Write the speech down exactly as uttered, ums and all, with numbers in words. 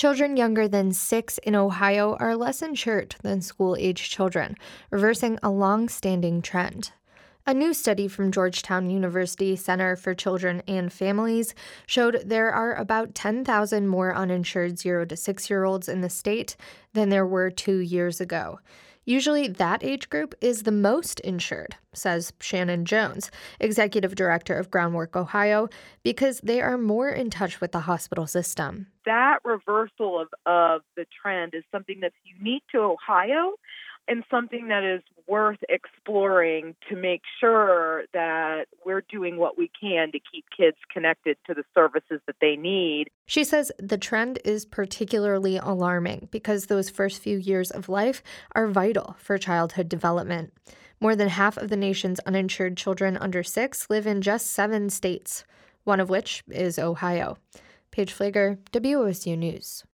Children younger than six in Ohio are less insured than school-age children, reversing a long-standing trend. A new study from Georgetown University Center for Children and Families showed there are about ten thousand more uninsured zero to six-year-olds in the state than there were two years ago. Usually that age group is the most insured, says Shannon Jones, executive director of Groundwork Ohio, because they are more in touch with the hospital system. That reversal of, of the trend is something that's unique to Ohio and something that is worth exploring to make sure that we're doing what we can to keep kids connected to the services that they need. She says the trend is particularly alarming because those first few years of life are vital for childhood development. More than half of the nation's uninsured children under six live in just seven states, one of which is Ohio. Paige Flager, W O S U News.